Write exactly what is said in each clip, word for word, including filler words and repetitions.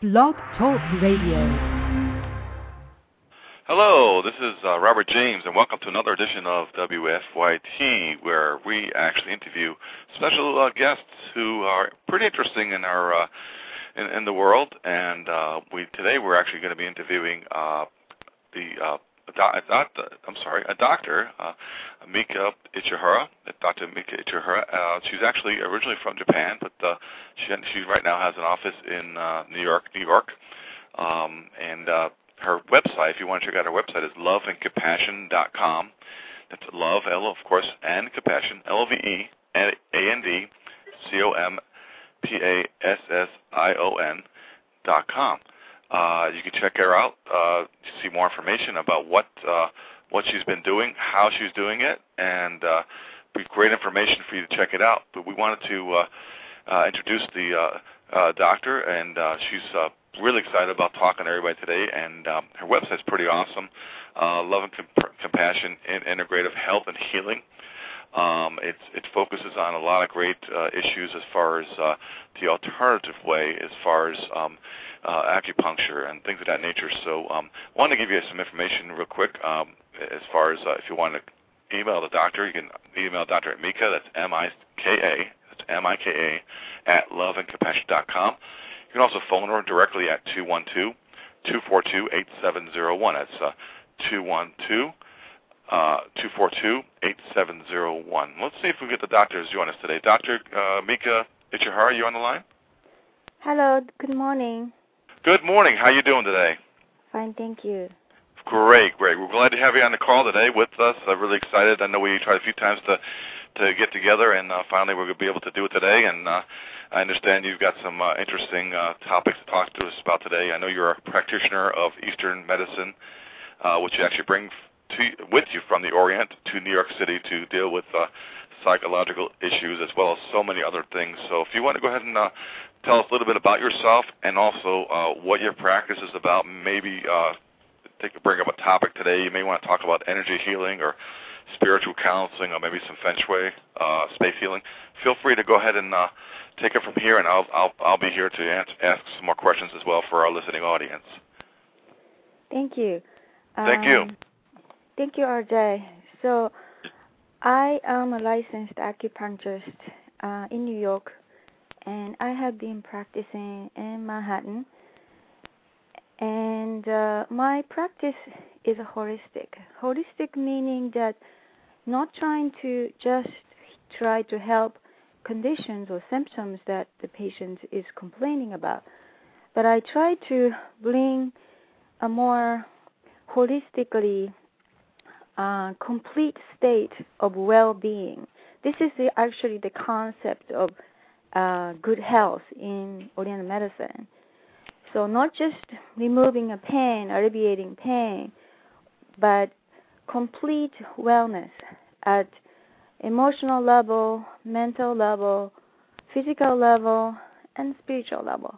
Blog Talk Radio. Hello, this is uh, Robert James, and welcome to another edition of W F Y T, where we actually interview special uh, guests who are pretty interesting in our uh, in, in the world. And uh, we today we're actually going to be interviewing uh, the uh, a do- not the, I'm sorry, a doctor, uh, Mika Ichihara. Doctor Mika Ichihara. Uh, she's actually originally from Japan, but uh, she she right now has an office in uh, New York, New York, um, and uh, her website, if you want to check out her website, is love and compassion dot com. That's love, L, of course, and compassion, L O V E A N D C O M P A S S I O N dot com. Uh, you can check her out, uh, see more information about what uh, what she's been doing, how she's doing it, and uh, be great information for you to check it out. But we wanted to uh, uh, introduce the uh, uh, doctor, and uh, she's uh, really excited about talking to everybody today, and um, her website's pretty awesome, uh, Love and Comp- Compassion in Integrative Health and Healing. Um, it, it focuses on a lot of great uh, issues as far as uh, the alternative way, as far as um, uh, acupuncture and things of that nature. So um, I want to give you some information real quick um, as far as uh, if you want to email the doctor, you can email Doctor Mika, that's M I K A, that's M I K A, at love and compassion dot com. You can also phone her directly at two one two, two four two, eight seven zero one. That's uh, two one two, two four two, eight seven zero one. Let's see if we get the doctor to join us today. Doctor Uh, Mika Ichihara, are you on the line? Hello, good morning. Good morning. How are you doing today? Fine, thank you. Great, great. We're glad to have you on the call today with us. I'm really excited. I know we tried a few times to to get together, and uh, finally we're going to be able to do it today. And uh, I understand you've got some uh, interesting uh, topics to talk to us about today. I know you're a practitioner of Eastern medicine, uh, which you actually bring to, with you from the Orient to New York City to deal with uh, psychological issues as well as so many other things. So if you want to go ahead and uh, tell us a little bit about yourself and also uh, what your practice is about, maybe uh, take bring up a topic today. You may want to talk about energy healing or spiritual counseling, or maybe some feng shui, uh, space healing. Feel free to go ahead and uh, take it from here, and I'll I'll I'll be here to answer, ask some more questions as well for our listening audience. Thank you. Thank um, you. Thank you, R J. So, I am a licensed acupuncturist uh, in New York, and I have been practicing in Manhattan. And uh, my practice is holistic. Holistic meaning that not trying to just try to help conditions or symptoms that the patient is complaining about, but I try to bring a more holistically uh, complete state of well-being. This is the, actually the concept of uh, good health in Oriental medicine. So not just removing a pain, alleviating pain, but complete wellness at emotional level, mental level, physical level, and spiritual level.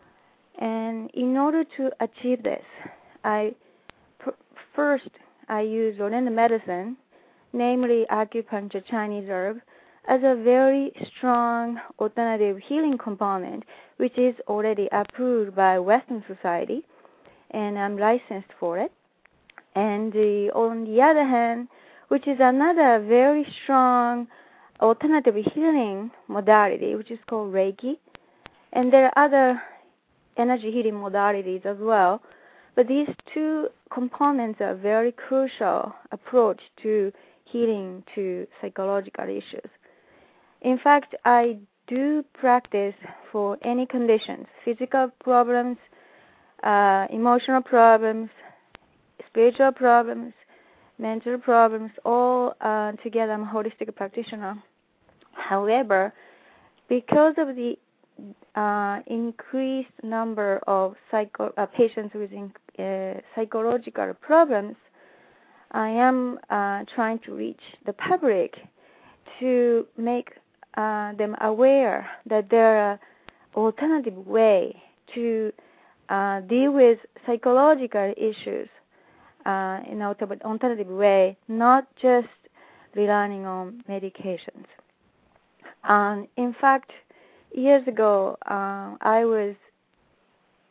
And in order to achieve this, I pr- first I use Oriental medicine, namely acupuncture, Chinese herb, as a very strong alternative healing component, which is already approved by Western society, and I'm licensed for it. And the, on the other hand, which is another very strong alternative healing modality, which is called Reiki. And there are other energy healing modalities as well. But these two components are very crucial approach to healing to psychological issues. In fact, I do practice for any conditions, physical problems, uh, emotional problems, spiritual problems, mental problems, all uh, together. I'm a holistic practitioner. However, because of the uh, increased number of psycho- uh, patients with in, uh, psychological problems, I am uh, trying to reach the public to make uh, them aware that there are alternative way to uh, deal with psychological issues uh, in an alternative way, not just relying on medications. Um, in fact, years ago, uh, I was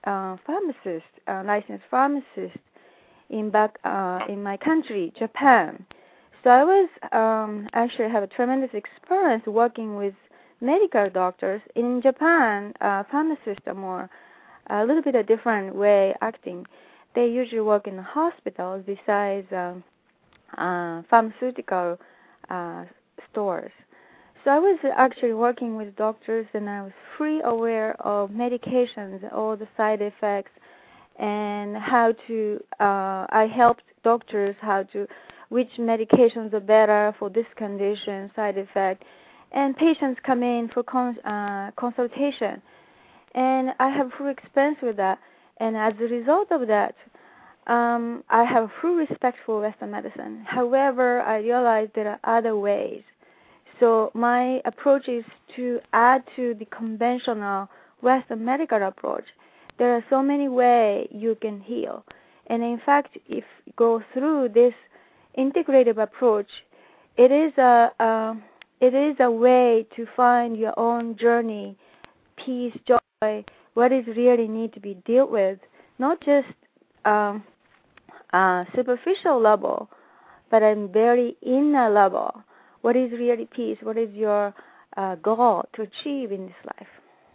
uh, pharmacist, uh, licensed pharmacist in back uh, in my country, Japan. So I was um, actually have a tremendous experience working with medical doctors. In Japan, uh, pharmacists are more a little bit a different way acting. They usually work in hospitals besides um, uh, pharmaceutical uh, stores. So I was actually working with doctors, and I was fully aware of medications, all the side effects, and how to. Uh, I helped doctors how to, which medications are better for this condition, side effect, and patients come in for con- uh, consultation, and I have full experience with that. And as a result of that, um, I have full respect for Western medicine. However, I realize there are other ways. So my approach is to add to the conventional Western medical approach. There are so many ways you can heal. And in fact, if you go through this integrative approach, it is a, uh, it is a way to find your own journey, peace, joy, what is really need to be dealt with, not just um, uh, superficial level, but a very inner level. What is really peace? What is your uh, goal to achieve in this life?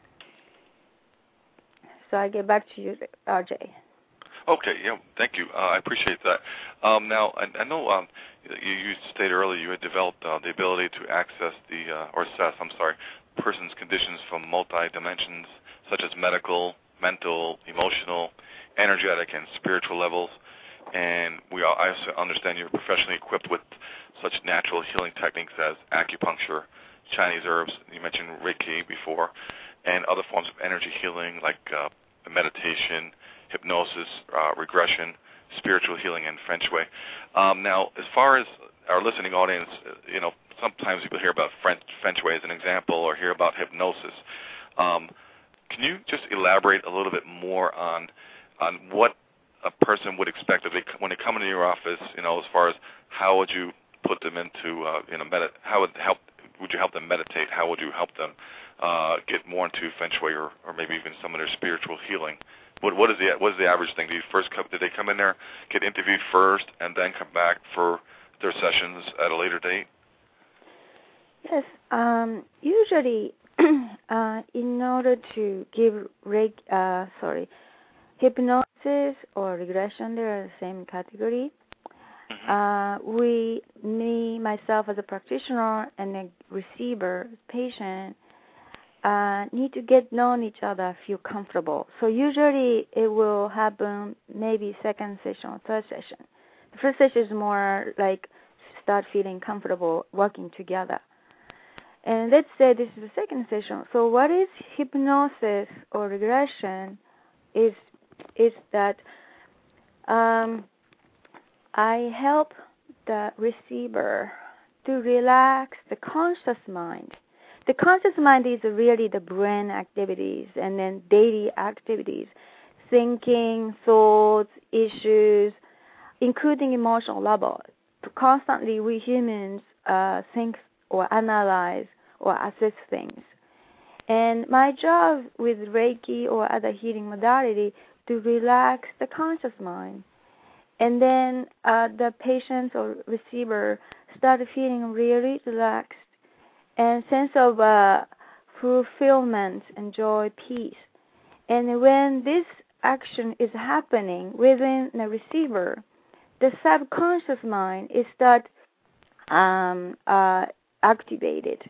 So I get back to you, R J. Okay, yeah, thank you. Uh, I appreciate that. Um, now, I, I know um, you, you stated earlier you had developed uh, the ability to access the, uh, or assess, I'm sorry, person's conditions from multi-dimensions, such as medical, mental, emotional, energetic, and spiritual levels. And we all, I also understand you're professionally equipped with such natural healing techniques as acupuncture, Chinese herbs, you mentioned Reiki before, and other forms of energy healing like uh, meditation, hypnosis, uh, regression, spiritual healing, and Feng Shui. Um, now, as far as our listening audience, you know, sometimes people hear about Feng Shui as an example or hear about hypnosis. Um, can you just elaborate a little bit more on on what a person would expect if they, when they come into your office, you know, as far as how would you put them into, uh, you know, med- how would help, would you help them meditate? How would you help them uh, get more into Feng Shui or, or maybe even some of their spiritual healing? What, what is the what is the average thing? Do you first come, did they come in there, get interviewed first, and then come back for their sessions at a later date? Yes. Um, usually, uh, in order to give reg, uh, sorry, hypnosis or regression, they are the same category. Mm-hmm. Uh, we, me, myself as a practitioner and a receiver, patient, uh, need to get known each other, feel comfortable. So usually it will happen maybe second session or third session. The first session is more like start feeling comfortable working together. And let's say this is the second session. So what is hypnosis or regression is is that um, I help the receiver to relax the conscious mind. The conscious mind is really the brain activities and then daily activities, thinking, thoughts, issues, including emotional level. Constantly, we humans uh, think or analyze or assess things. And my job with Reiki or other healing modality to relax the conscious mind. And then uh, the patient or receiver start feeling really relaxed and sense of uh, fulfillment and joy, peace. And when this action is happening within the receiver, the subconscious mind is start um, uh, activated.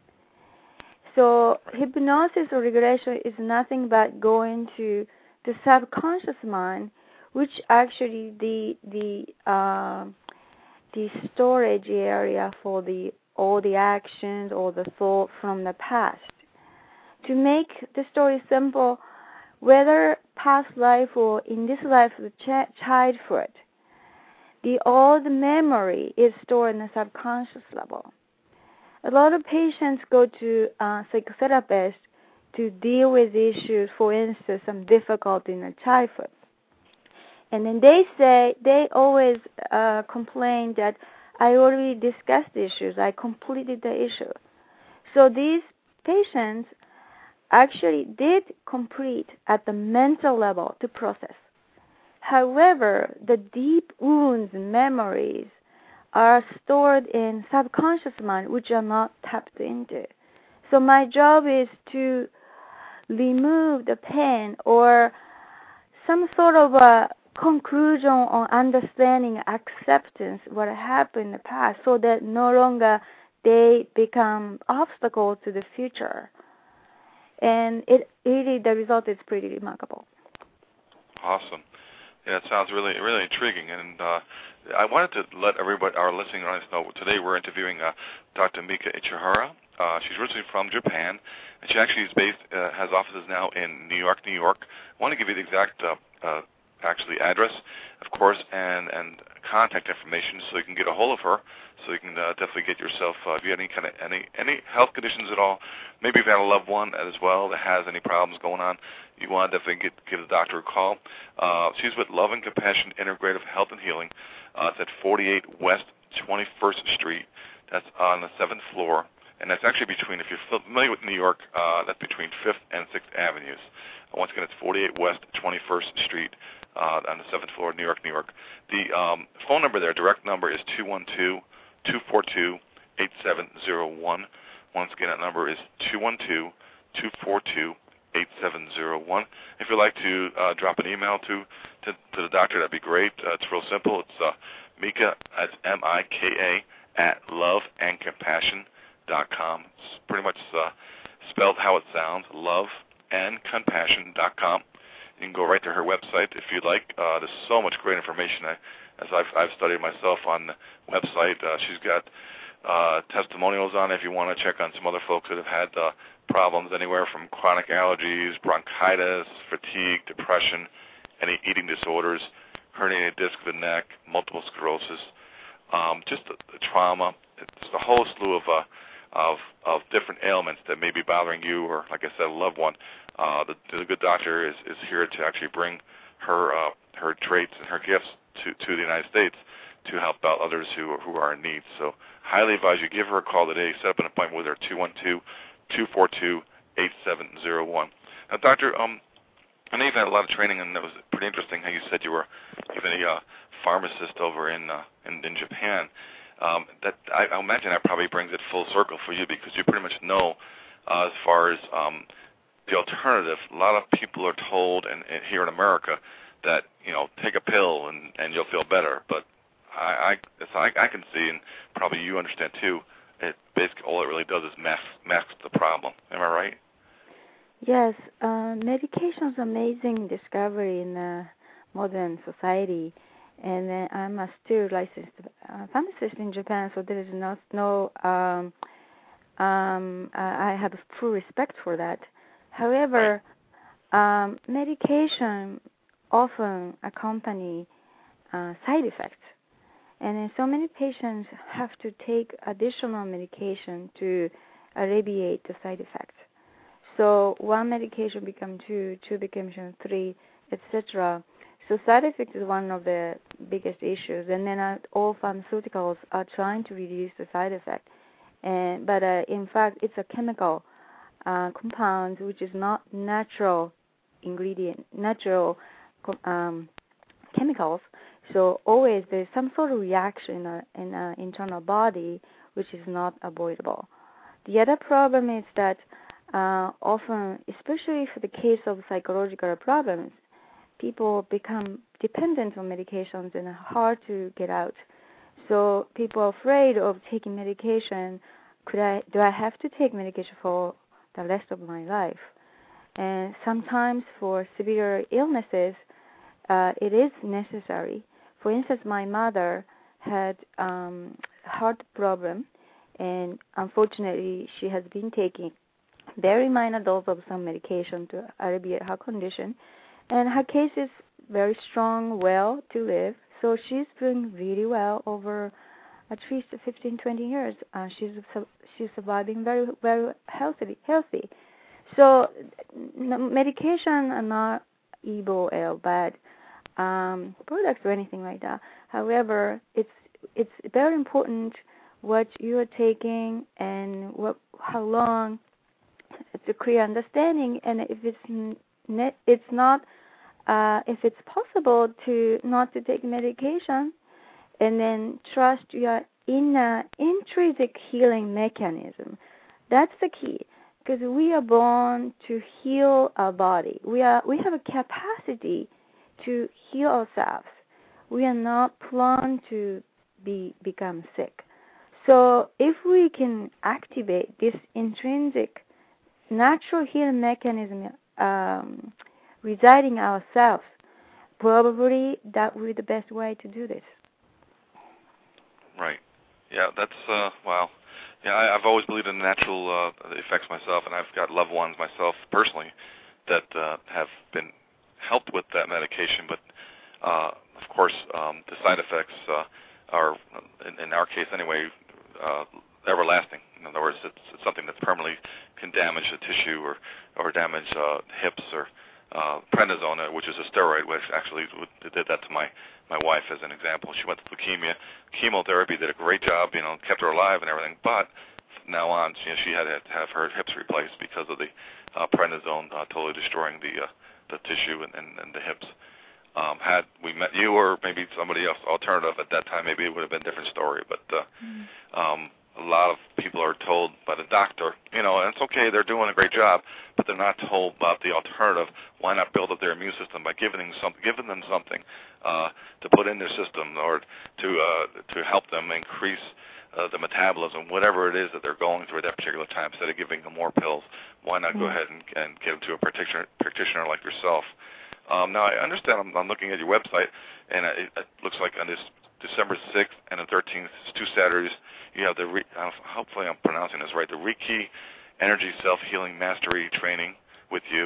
So hypnosis or regression is nothing but going to the subconscious mind, which actually the the uh, the storage area for the all the actions or the thought from the past. To make the story simple, whether past life or in this life the ch- childhood, the old memory is stored in the subconscious level. A lot of patients go to uh, psychotherapists to deal with issues, for instance, some difficulty in their childhood. And then they say, they always uh, complain that I already discussed the issues, I completed the issue. So these patients actually did complete at the mental level to process. However, the deep wounds and memories are stored in subconscious mind, which are not tapped into. So my job is to remove the pain or some sort of a conclusion on understanding, acceptance what happened in the past, so that no longer they become obstacles to the future. And it really, the result is pretty remarkable. Awesome. Yeah, it sounds really, really intriguing. And uh, I wanted to let everybody, our listening audience, know today we're interviewing uh, Doctor Mika Ichihara. Uh, she's originally from Japan, and she actually is based, uh, has offices now in New York, New York. I want to give you the exact, uh, uh, actually address, of course, and and contact information so you can get a hold of her. So you can uh, definitely get yourself, uh, if you have any kind of any any health conditions at all, maybe if you have a loved one as well that has any problems going on, you want to definitely get, give the doctor a call. Uh, she's with Love and Compassion Integrative Health and Healing. Uh, it's at forty-eight West twenty-first Street. That's on the seventh floor. And that's actually between, if you're familiar with New York, uh, that's between fifth and sixth Avenues. Uh, once again, it's forty-eight West twenty-first Street uh, on the seventh floor, New York, New York. The um, phone number there, direct number, is two one two, two four two, eight seven zero one. Once again, that number is two one two, two four two, eight seven zero one. If you'd like to uh, drop an email to, to, to the doctor, that'd be great. Uh, it's real simple. It's uh, Mika, that's M I K A, at love and compassion dot com. It's pretty much uh, spelled how it sounds, love and compassion dot com. You can go right to her website if you'd like. Uh, there's so much great information. I, as I've, I've studied myself on the website. Uh, she's got uh, testimonials on it if you want to check on some other folks that have had uh, problems anywhere from chronic allergies, bronchitis, fatigue, depression, any eating disorders, herniated disc of the neck, multiple sclerosis, um, just the, the trauma. It's a whole slew of uh, of of different ailments that may be bothering you or, like I said, a loved one. Uh, the, the good doctor is, is here to actually bring her uh, her traits and her gifts to, to the United States to help out others who who are in need. So highly advise you give her a call today. Set up an appointment with her, two one two, two four two, eight seven zero one. Now, Doctor, um, I know you've had a lot of training, and it was pretty interesting how you said you were even a uh, pharmacist over in, uh, in in Japan. Um, that I, I imagine that probably brings it full circle for you because you pretty much know uh, as far as um, the alternative. A lot of people are told, and, and here in America, that you know take a pill and, and you'll feel better. But I, I, I, I can see, and probably you understand too, it basically all it really does is mask mask the problem. Am I right? Yes, uh, medication is an amazing discovery in uh, modern society. And then I'm a still licensed uh, pharmacist in Japan, so there is no, no um, um, I have full respect for that. However, um, medication often accompany uh, side effects, and then so many patients have to take additional medication to alleviate the side effects. So one medication becomes two, two becomes three, et cetera. So side effect is one of the biggest issues, and then uh, all pharmaceuticals are trying to reduce the side effect. And but uh, in fact, it's a chemical uh, compound which is not natural ingredient, natural um, chemicals. So always there's some sort of reaction in our, in our internal body which is not avoidable. The other problem is that uh, often, especially for the case of psychological problems, people become dependent on medications and hard to get out. So people are afraid of taking medication. Could I? Do I have to take medication for the rest of my life? And sometimes for severe illnesses, uh, it is necessary. For instance, my mother had um, heart problem, and unfortunately, she has been taking very minor dose of some medication to alleviate her condition. And her case is very strong, well to live. So she's doing really well over at least fifteen, twenty years. Uh, she's she's surviving very, very healthy. Healthy. So medication are not evil or bad um, products or anything like that. However, it's it's very important what you are taking and what how long it's a clear understanding, and if it's ne- it's not, uh, if it's possible to not to take medication, and then trust your inner intrinsic healing mechanism. That's the key, because we are born to heal our body. We are we have a capacity to heal ourselves. We are not prone to be become sick. So if we can activate this intrinsic natural healing mechanism um, residing ourselves, probably that would be the best way to do this. Right. Yeah, that's, uh, wow. Yeah, I, I've always believed in natural uh, effects myself, and I've got loved ones myself personally that uh, have been helped with that medication, but uh, of course um, the side effects uh, are, in, in our case anyway, uh, everlasting. In other words, it's, it's something that permanently can damage the tissue or, or damage uh, hips or uh, prednisone, which is a steroid, which actually did that to my, my wife as an example. She went to leukemia. Chemotherapy did a great job, you know, kept her alive and everything, but from now on, you know, she had to have her hips replaced because of the uh, prednisone uh, totally destroying the uh, the tissue and, and, and the hips. Um, had we met you or maybe somebody else alternative at that time, maybe it would have been a different story. But uh, mm. um, a lot of people are told by the doctor, you know, and it's okay, they're doing a great job, but they're not told about the alternative. Why not build up their immune system by giving them, some, giving them something uh, to put in their system or to uh, to help them increase uh, the metabolism, whatever it is that they're going through at that particular time. Instead of giving them more pills, why not mm. go ahead and, and give them to a practitioner, practitioner like yourself? Um, now, I understand, I'm, I'm looking at your website, and it, it looks like on this December sixth and the thirteenth, two Saturdays, you have the, Re, uh, hopefully I'm pronouncing this right, the Reiki Energy Self-Healing Mastery Training with you.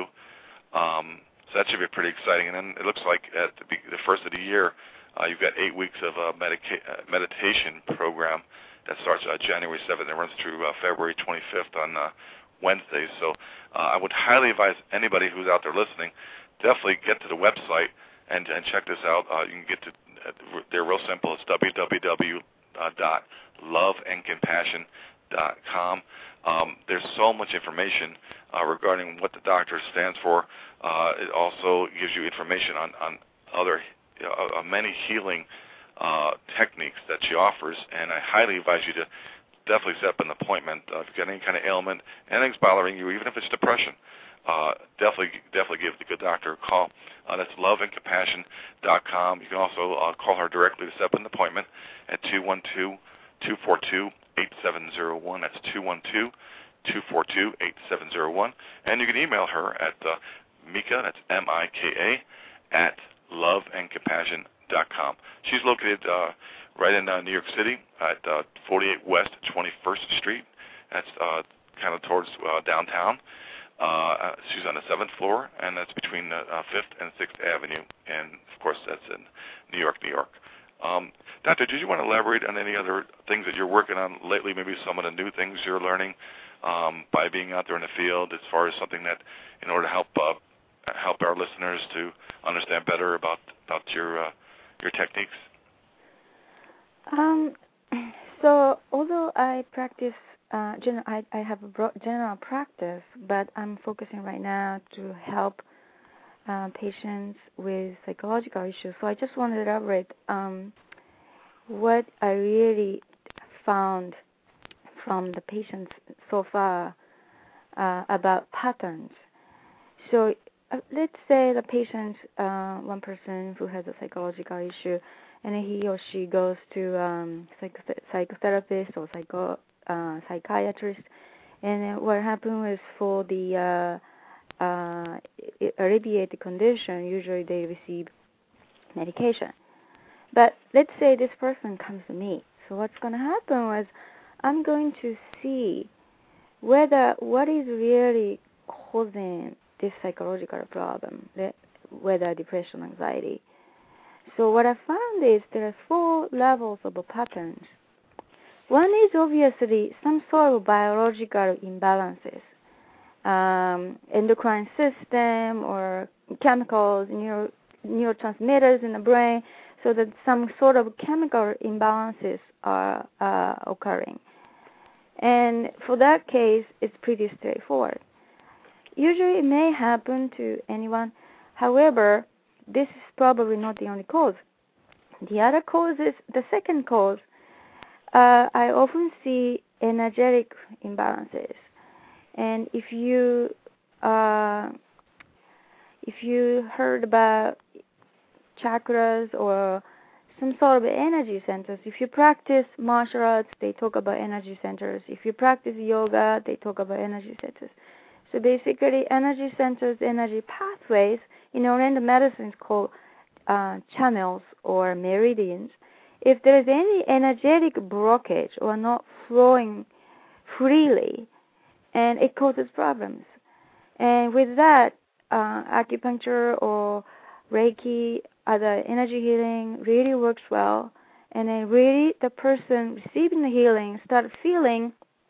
Um, so that should be pretty exciting. And then it looks like at the, the first of the year, uh, you've got eight weeks of a medica- uh, meditation program that starts uh, January seventh and runs through uh, February twenty-fifth on uh, Wednesdays. So uh, I would highly advise anybody who's out there listening, definitely get to the website and, and check this out. Uh, you can get to, uh, they're real simple. It's w w w dot love and compassion dot com. Um, there's so much information uh, regarding what the doctor stands for. Uh, it also gives you information on, on other uh, many healing uh, techniques that she offers, and I highly advise you to definitely set up an appointment. Uh, if you've got any kind of ailment, anything's bothering you, even if it's depression, Uh, definitely, definitely give the good doctor a call. Uh, that's love and compassion dot com. You can also uh, call her directly to set up an appointment at two one two, two four two, eight seven zero one. That's two one two, two four two, eight seven zero one. And you can email her at uh, Mika, that's M I K A, at love and compassion dot com. She's located uh, right in uh, New York City at uh, forty-eight West twenty-first Street. That's uh, kind of towards uh, downtown. Uh, she's on the seventh floor, and that's between uh, fifth and sixth Avenue, and, of course, that's in New York, New York. Um, Doctor, did you want to elaborate on any other things that you're working on lately, maybe some of the new things you're learning um, by being out there in the field as far as something that, in order to help uh, help our listeners to understand better about, about your, uh, your techniques? Um, so although I practice Uh, general, I, I have a broad general practice, but I'm focusing right now to help uh, patients with psychological issues. So I just want to elaborate um, what I really found from the patients so far uh, about patterns. So uh, let's say the patient, uh, one person who has a psychological issue, and he or she goes to um, psych- psychotherapist or psycho Uh, psychiatrist, and uh, what happened was for the uh, uh, alleviate the condition, usually they receive medication. But let's say this person comes to me. So what's going to happen was I'm going to see whether what is really causing this psychological problem, whether depression, anxiety. So what I found is there are four levels of patterns. One is obviously some sort of biological imbalances, um, endocrine system or chemicals, neuro, neurotransmitters in the brain, so that some sort of chemical imbalances are uh, occurring. And for that case, it's pretty straightforward. usually it may happen to anyone. However, this is probably not the only cause. The other cause is, the second cause, uh, I often see energetic imbalances. And if you uh, if you heard about chakras or some sort of energy centers, if you practice martial arts, they talk about energy centers. If you practice yoga, they talk about energy centers. So basically, energy centers, energy pathways, in Oriental medicine, it's called uh, channels or meridians. If there is any energetic blockage or not flowing freely, and it causes problems. And with that, uh, acupuncture or Reiki, other energy healing really works well. And then really the person receiving the healing start feeling,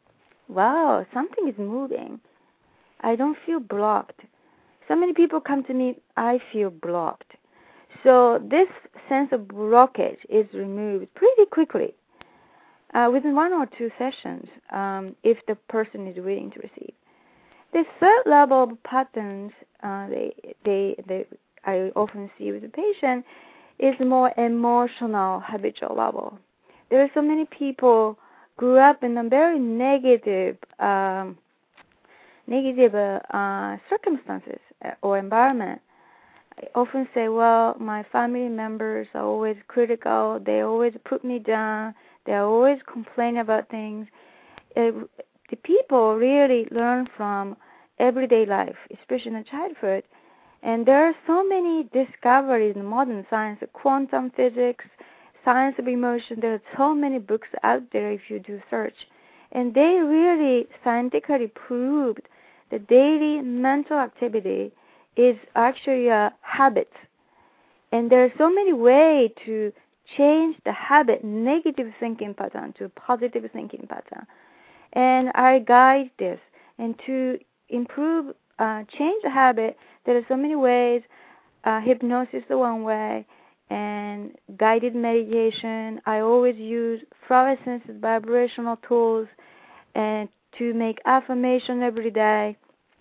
wow, something is moving. I don't feel blocked. So many people come to me, I feel blocked. So this sense of blockage is removed pretty quickly, uh, within one or two sessions, um, if the person is willing to receive. The third level of patterns uh, they, they, they, I often see with the patient is more emotional, habitual level. There are so many people grew up in a very negative um, negative uh, uh, circumstances or environment. I often say, well, my family members are always critical. They always put me down. They always complain about things. Uh, the people really learn from everyday life, especially in childhood. And there are so many discoveries in modern science, quantum physics, science of emotion. There are so many books out there if you do search. And they really scientifically proved the daily mental activity is actually a habit. And there are so many ways to change the habit, negative thinking pattern to positive thinking pattern. And I guide this. And to improve, uh, change the habit, there are so many ways. Uh, hypnosis is one way, and guided meditation. I always use fluorescence vibrational tools and to make affirmation every day.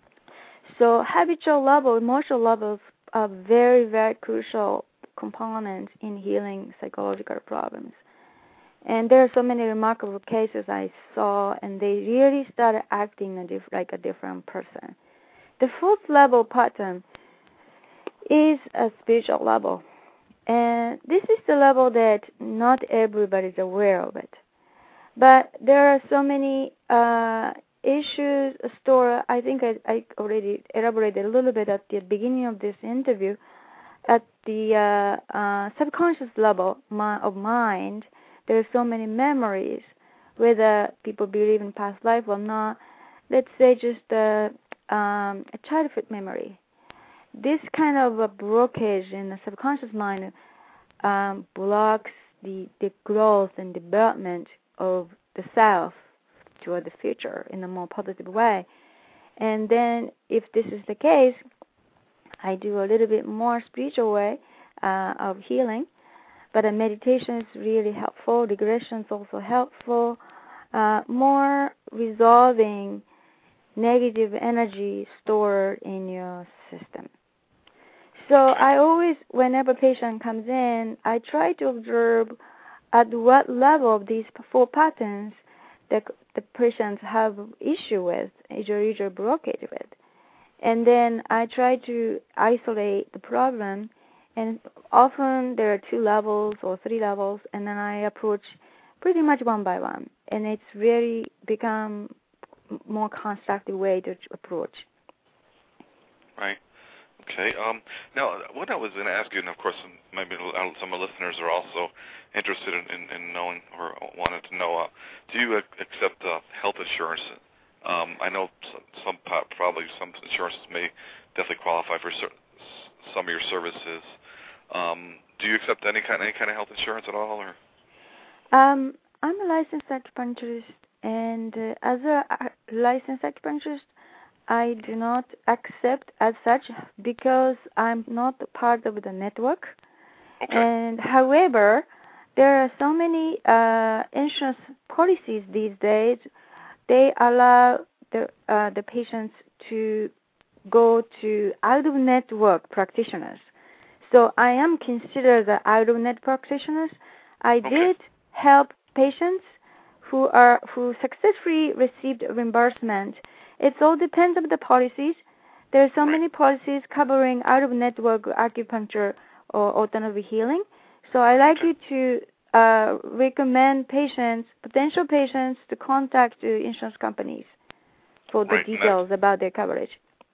So habitual level, emotional levels are very, very crucial components in healing psychological problems. And there are so many remarkable cases I saw, and they really started acting a diff- like a different person. The fourth level pattern is a spiritual level. And this is the level that not everybody is aware of it. But there are so many uh, issues, a story, I think I, I already elaborated a little bit at the beginning of this interview. At the uh, uh, subconscious level of mind, there are so many memories, whether people believe in past life or not. Let's say just a, um, a childhood memory. This kind of a blockage in the subconscious mind um, blocks the, the growth and development of the self toward the future in a more positive way. And then if this is the case, I do a little bit more spiritual way uh, of healing, but a meditation is really helpful. Regression is also helpful. Uh, more resolving negative energy stored in your system. So I always, whenever a patient comes in, I try to observe at what level of these four patterns that the patients have issue with, either, either blockage with. And then I try to isolate the problem, and often there are two levels or three levels, and then I approach pretty much one by one. And it's really become more constructive way to approach. Right. Okay. Um, now, what I was going to ask you, and of course, maybe some of the listeners are also interested in, in, in knowing or wanted to know, uh, do you accept uh, health insurance? Um, I know some, some probably some insurances may definitely qualify for some of your services. Um, do you accept any kind any kind of health insurance at all, or? Um, I'm a licensed acupuncturist, and uh, as a uh, licensed acupuncturist, I do not accept as such because I'm not part of the network. Okay. And however, there are so many uh, insurance policies these days. They allow the uh, the patients to go to out-of-network practitioners. So I am considered the out-of-net practitioners. I Okay. did help patients who are who successfully received reimbursement. It all depends on the policies. There are so Right. many policies covering out-of-network acupuncture or alternative healing. So I like Okay. you to uh, recommend patients, potential patients, to contact the insurance companies for the Right, and details about their coverage.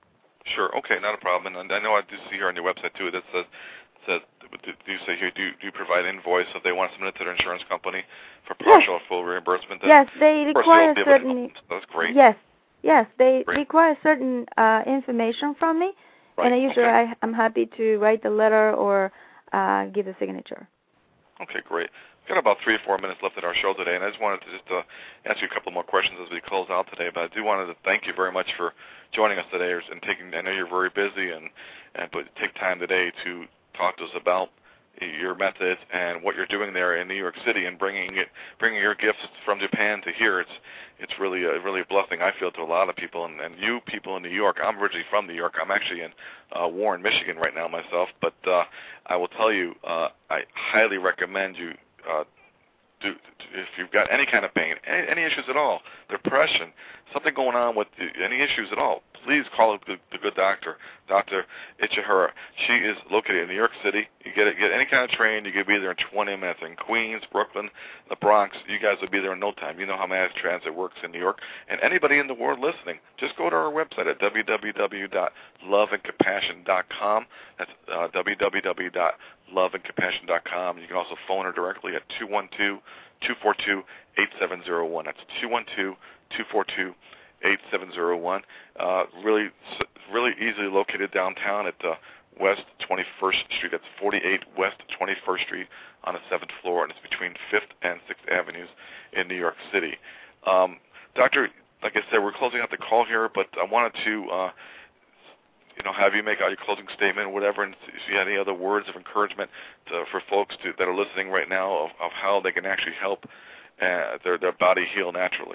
Sure. Okay, not a problem. And I know I do see here on your website too that says says do you say here do you, do you provide invoice if they want to submit it to their insurance company for partial Yes. or full reimbursement? Then Yes, they of course require you'll be able to certain. help them, so that's great. Yes, yes, they Great. require certain uh, information from me, Right. and I usually Okay. I, I'm happy to write the letter or uh, give a signature. Okay, great. We've got about three or four minutes left in our show today, and I just wanted to just uh, ask you a couple more questions as we close out today. But I do wanted to thank you very much for joining us today and taking. I know you're very busy, and and but take time today to talk to us about your methods and what you're doing there in New York City and bringing it, bringing your gifts from Japan to here. It's it's really a really a blessing, I feel, to a lot of people, and, and you people in New York. I'm originally from New York. I'm actually in uh, Warren, Michigan right now myself, but uh, I will tell you, uh, I highly recommend you. Uh, do, if you've got any kind of pain, any, any issues at all, depression, something going on with the, any issues at all, please call the, the good doctor, Doctor Ichihara. She is located in New York City. You get get any kind of train, you can be there in twenty minutes. In Queens, Brooklyn, the Bronx, you guys will be there in no time. You know how mass transit works in New York. And anybody in the world listening, just go to our website at w w w dot love and compassion dot com. That's uh, w w w dot love and compassion dot com. You can also phone her directly at two one two, two four two, eight seven zero one. That's two one two, two four two, eight seven zero one. Uh, really, really easily located downtown at uh, West twenty-first Street. That's forty-eight West twenty-first Street on the seventh floor, and it's between fifth and sixth Avenues in New York City. Um, Doctor, like I said, we're closing out the call here, but I wanted to uh, you know, have you make out your closing statement or whatever, and if you have any other words of encouragement to, for folks to, that are listening right now of, of how they can actually help uh, their, their body heal naturally.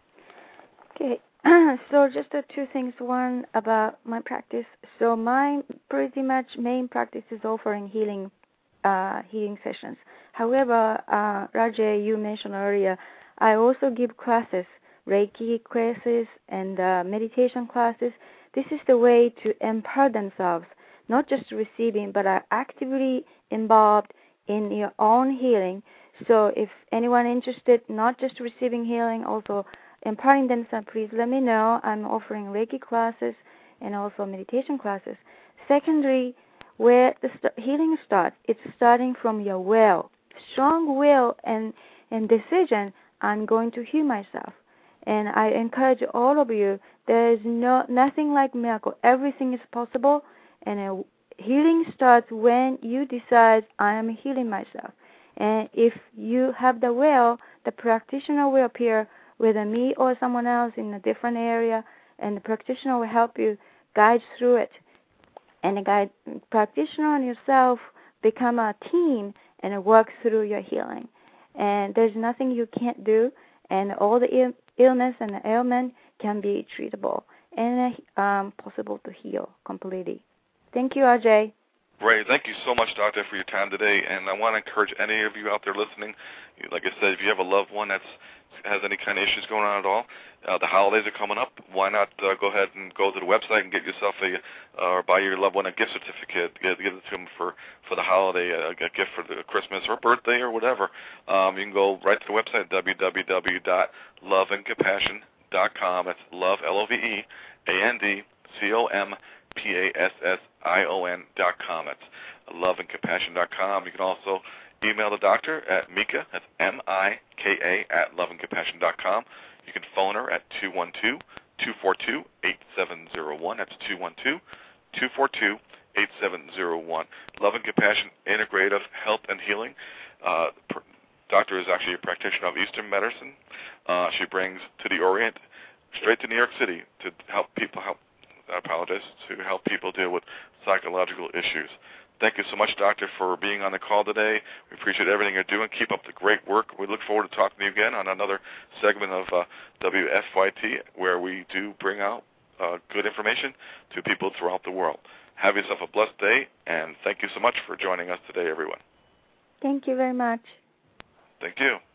Okay, so just uh, two things. One about my practice. So my pretty much main practice is offering healing, uh, healing sessions. However, uh, Rajay, you mentioned earlier, I also give classes, Reiki classes and uh, meditation classes. This is the way to empower themselves, not just receiving, but are actively involved in your own healing. So if anyone interested, not just receiving healing, also empowering themselves, please let me know. I'm offering Reiki classes and also meditation classes. Secondly, where the st- healing starts, it's starting from your will. Strong will and, and decision, I'm going to heal myself. And I encourage all of you, there is no nothing like miracle. Everything is possible, and uh, healing starts when you decide, I am healing myself. And if you have the will, the practitioner will appear, whether me or someone else in a different area, and the practitioner will help you guide through it. And the guide, practitioner and yourself become a team and work through your healing. And there's nothing you can't do, and all the Ill- illness and the ailment can be treatable and um, possible to heal completely. Thank you, Ajay. Ray, thank you so much, Doctor, for your time today. And I want to encourage any of you out there listening, like I said, if you have a loved one that has any kind of issues going on at all, uh, the holidays are coming up. Why not uh, go ahead and go to the website and get yourself a, uh, or buy your loved one a gift certificate, give, give it to them for, for the holiday, a, a gift for the Christmas or birthday or whatever. Um, you can go right to the website, w w w dot love and compassion dot com. That's love, L O V E, A N D, C O M, P A S S I O N dot com. That's love and compassion dot com. You can also email the doctor at Mika, that's M I K A, at love and compassion dot com. You can phone her at two one two, two four two, eight seven zero one. That's two one two, two four two, eight seven zero one. Love and Compassion Integrative Health and Healing. Uh, the doctor is actually a practitioner of Eastern medicine. Uh, she brings to the Orient, straight to New York City, to help people help. I apologize, to help people deal with psychological issues. Thank you so much, Doctor, for being on the call today. We appreciate everything you're doing. Keep up the great work. We look forward to talking to you again on another segment of uh, W F Y T, where we do bring out uh, good information to people throughout the world. Have yourself a blessed day, and thank you so much for joining us today, everyone. Thank you very much. Thank you.